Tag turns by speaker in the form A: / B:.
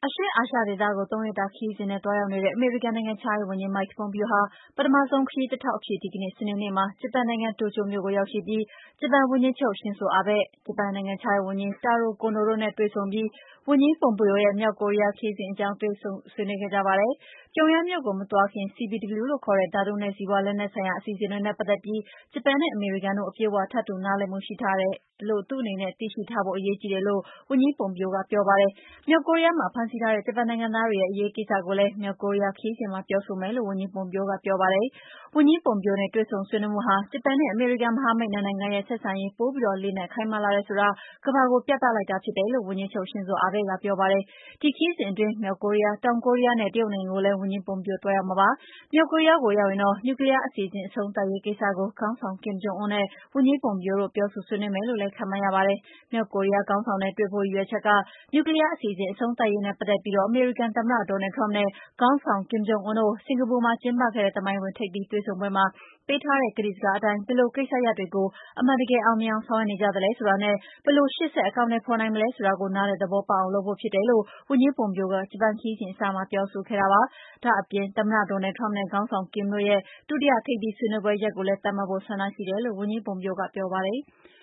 A: အရှေ့အာရှဒေသကို ၃ ရက်တာခရီးစဉ်နဲ့သွားရောက်နေတဲ့ အမေရိကန်နိုင်ငံခြားရေးဝန်ကြီး Mike Pompeo ဟာ ပထမဆုံးခရီးတထောက်အဖြစ် ဒီကနေ့ စနေနေ့မှာ ဂျပန်နိုင်ငံတိုကျိုမြို့ကိုရောက်ရှိပြီး ဂျပန်ဝန်ကြီးချုပ် Shinzo Abe ၊ ဂျပန်နိုင်ငံခြားရေးဝန်ကြီး Taro Kono တို့နဲ့တွေ့ဆုံပြီး ဝန်ကြီး Pompeo ရဲ့ မြောက်ကိုရီးယားခရီးစဉ်အကြောင်း တွေ့ဆုံဆွေးနွေးခဲ့ကြပါတယ်။ ပြုံယမ်းမြို့ကိုမသွားခင် CPW လို့ခေါ်တဲ့ ဓာတုနဲ့ ဇီဝလက်နက်ဆိုင်ရာအစီအစဉ်တွေနဲ့ပတ်သက်ပြီး ဂျပန်နဲ့အမေရိကန်တို့ အပြည့်အဝထပ်တူနားလည်မှုရှိထားတယ်လို့ သူ့အနေနဲ့ သိရှိထားဖို့ အရေးကြီးတယ်လို့ ဝန်ကြီး Pompeo ကပြောပါတယ်။ မြောက်ကိုရီးယားမှာဖမ်းဆီးထားတဲ့ ဂျပန်နိုင်ငံသားတွေရဲ့အရေးကိစ္စကိုလည်း မြောက်ကိုရီးယားခရီးစဉ်မှာပြောဆိုမယ်လို့ ဝန်ကြီး Pompeo ကပြောပါတယ်။ ဝန်ကြီး Pompeo နဲ့တွေ့ဆုံဆွေးနွေးမှုဟာ ဂျပန်နဲ့အမေရိကန်မဟာမိတ်နှစ်နိုင်ငံရဲ့ဆက်ဆံရေး ပိုပြီး လေးနက်ခိုင်မာလာတယ်ဆိုတာ ကမ္ဘာကိုပြသလိုက်တာဖြစ်တယ်လို့ ဝန်ကြီးချုပ် Shinzo Abe ကပြောပါတယ်။ ဒီခရီးစဉ်အတွင်း မြောက်ကိုရီးယား၊ တောင်ကိုရီးယားနဲ့ တရုတ်နိုင်ငံကိုလည်း ဝန်ကြီး Pompeo သွားရောက်မှာပါ။ မြောက်ကိုရီးယားကိုရောက်ရင်တော့ နျူကလီးယားအစီအစဉ်အဆုံးသတ်ရေးကိစ္စကို ခေါင်းဆောင် Kim Jong Un နဲ့ ဝန်ကြီး Pompeo တို့ပြောဆိုဆွေးနွေးမယ်လို့လည်း ခန့်မှန်းရပါတယ်။ မြောက်ကိုရီးယားခေါင်းဆောင်နဲ့တွေ့ဖို့ရည်ရွယ်ချက်က နျူကလီးယားအစီအစဉ်အဆုံးသတ်ရေးနဲ့ပတ်သက်ပြီး အမေရိကန်သမ္မတ Donald Trump နဲ့ ခေါင်းဆောင် Kim Jong Un တို့ စင်္ကာပူမှာကျင်းပခဲ့တဲ့ သမိုင်းဝင်ထိပ်သီးတွေ့ဆုံပွဲမှာ ပေးထားတဲ့ကတိစကားအတိုင်း ဘယ်လိုကိစ္စရပ်တွေကို အမှန်တကယ်အောင်မြင်အောင်ဆောင်ရွက်နေကြသလဲဆိုတာနဲ့ ဘယ်လိုရှေ့ဆက်အကောင်အထည်ဖော်နိုင်မလဲဆိုတာကို နားလည်သဘောပေါက်အောင်လုပ်ဖို့ဖြစ်တယ်လို့ ဝန်ကြီး Pompeo ကဂျပန်ခရီးစဉ်အစမှာပြောဆိုခဲ့တာပါ။ ဒါ့အပြင် သမ္မတ Donald Trump နဲ့ ခေါင်းဆောင် Kim တို့ရဲ့ ဒုတိယထိပ်သီးဆွေးနွေးပွဲရက်ကိုလည်းသတ်မှတ်ဖို့ဆန္ဒရှိတယ်လို့ ဝန်ကြီး Pompeo ကပြောပါတယ်။